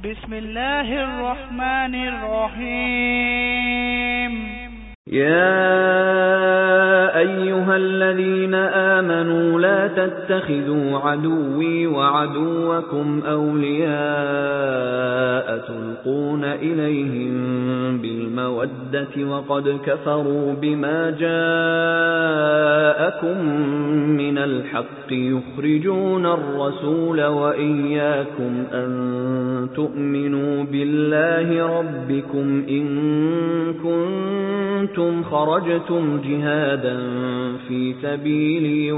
بسم الله الرحمن الرحيم. يا أيها الذين آمنوا لا تتخذوا عدوي وعدوكم أولياء تلقون إليهم بالمودة وقد كفروا بما جاءكم من الحق يخرجون الرسول وإياكم أن تؤمنوا بالله ربكم إن كنتم خرجتم جهادا في سبيلي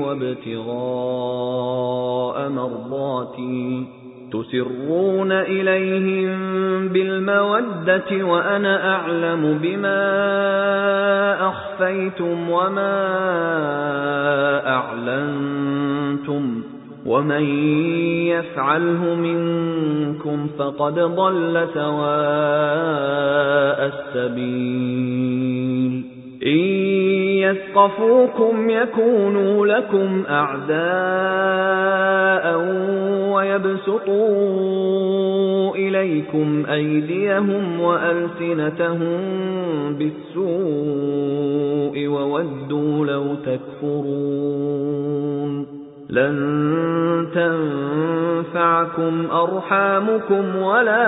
وابتغاء مرضاتي تسرون إليهم بالمودة وأنا أعلم بما أخفيتم وما أعلنتم ومن يفعله منكم فقد ضل سواء السبيل إن يثقفوكم يكونوا لكم أعداء ويبسطوا إليكم أيديهم وألسنتهم بالسوء وودوا لو تكفرون لن تنفعكم أرحامكم ولا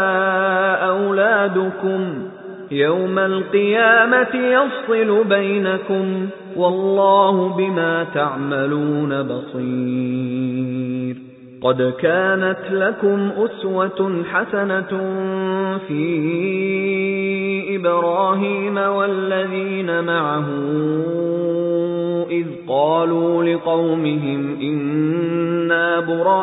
أولادكم يوم القيامة يفصل بينكم والله بما تعملون بصير. قد كانت لكم أسوة حسنة في إبراهيم والذين معه إذ قالوا لقومهم إنا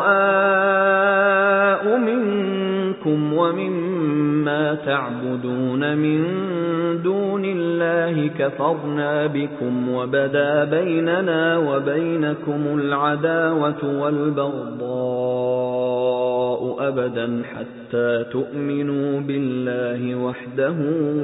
براء منكم ومما تعبدون من دون الله كفرنا بكم وبدا بيننا وبينكم العداوة والبغضاء أبدا حتى تؤمنوا بالله وحده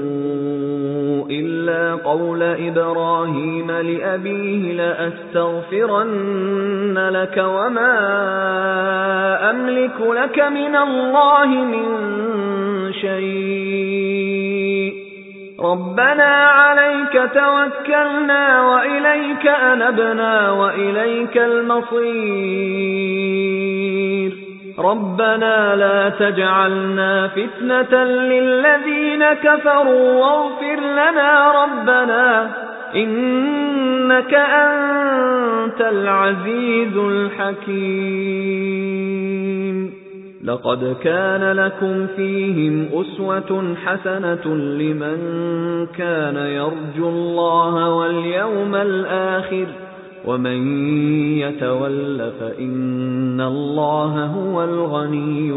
إلا قول إبراهيم لأبيه لأستغفرن لك وما أملك لك من الله من شيء ربنا عليك توكلنا وإليك أنبنا وإليك المصير ربنا لا تجعلنا فتنة للذين كفروا واغفر لنا ربنا إنك أنت العزيز الحكيم. لقد كان لكم فيهم أسوة حسنة لمن كان يرجو الله واليوم الآخر ومن يتول فإن الله هو الغني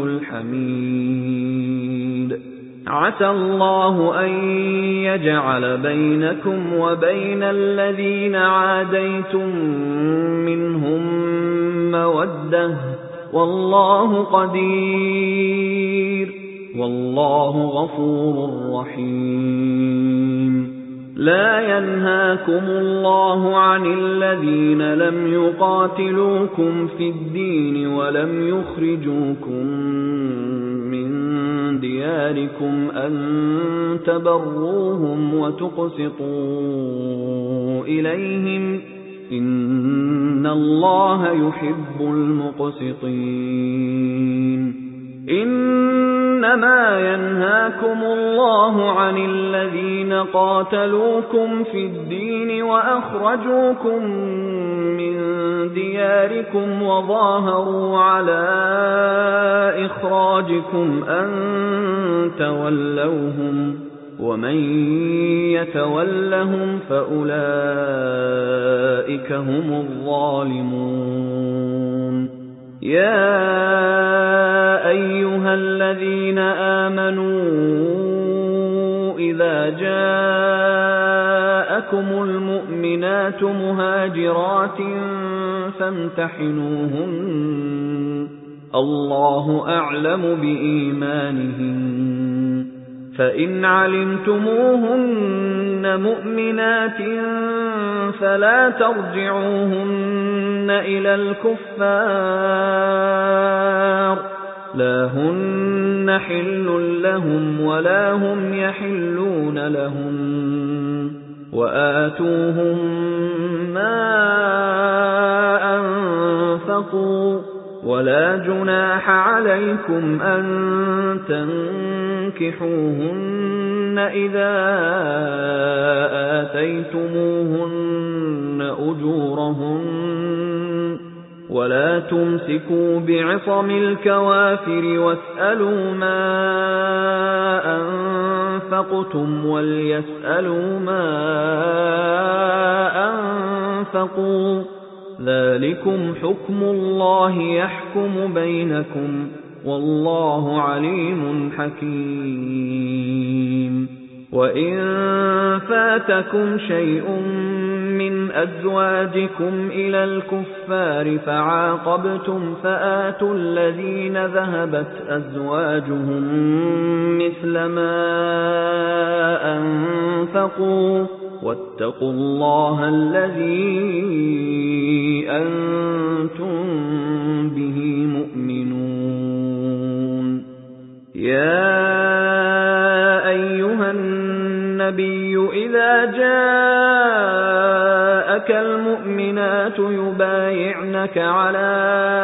الحميد. عسى الله أن يجعل بينكم وبين الذين عاديتم منهم مودة والله قدير والله غفور رحيم. لا ينهاكم الله عن الذين لم يقاتلوكم في الدين ولم يخرجوكم من دياركم أن تبروهم وتقسطوا إليهم إن الله يحب المقسطين. إنما ينهاكم الله عن الذين قاتلوكم في الدين وأخرجوكم من دياركم وظاهروا على إخراجكم أن تولوهم ومن يتولهم فأولئك هم الظالمون. يا أيها الذين آمنوا إذا جاءكم المؤمنات مهاجرات فامتحنوهن الله أعلم بإيمانهن فإن علمتموهن مؤمنات فلا ترجعوهن إلى الكفار لا هن حل لهم ولا هم يحلون لهم وآتوهم ما أنفقوا ولا جناح عليكم أن تنكحوهن إذا آتيتموهن أجورهن ولا تمسكوا بعصم الكوافر واسألوا ما أنفقتم وليسألوا ما أنفقوا ذلكم حكم الله يحكم بينكم والله عليم حكيم وإن فاتكم شيء من أزواجكم إلى الكفار فعاقبتم فآتوا الذين ذهبت أزواجهم مثل ما أنفقوا واتقوا الله الذي أنتم به مؤمنون يا أيها النبي إذا جاءك المؤمنات يبايعنك على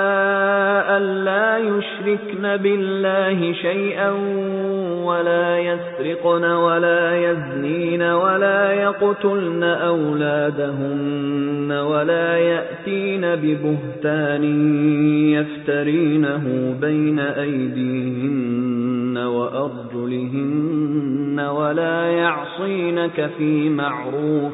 ألا يشركن بالله شيئا ولا يسرقن ولا يزنين ولا يقتلن أولادهن ولا يأتين ببهتان يفترينه بين أيديهن وأرجلهن ولا يعصينك في معروف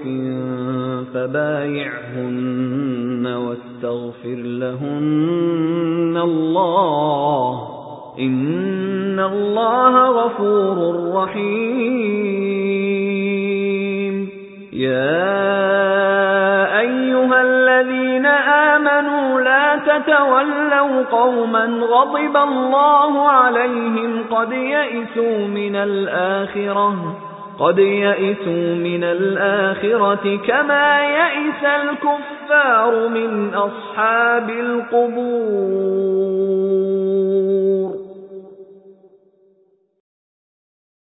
فبايعهن واستغفر لهن الله إن الله غفور رحيم يا أيها الذين آمنوا لا تتولوا قوما غضب الله عليهم قد يئسوا من الآخرة كما يئس الكفار من أصحاب القبور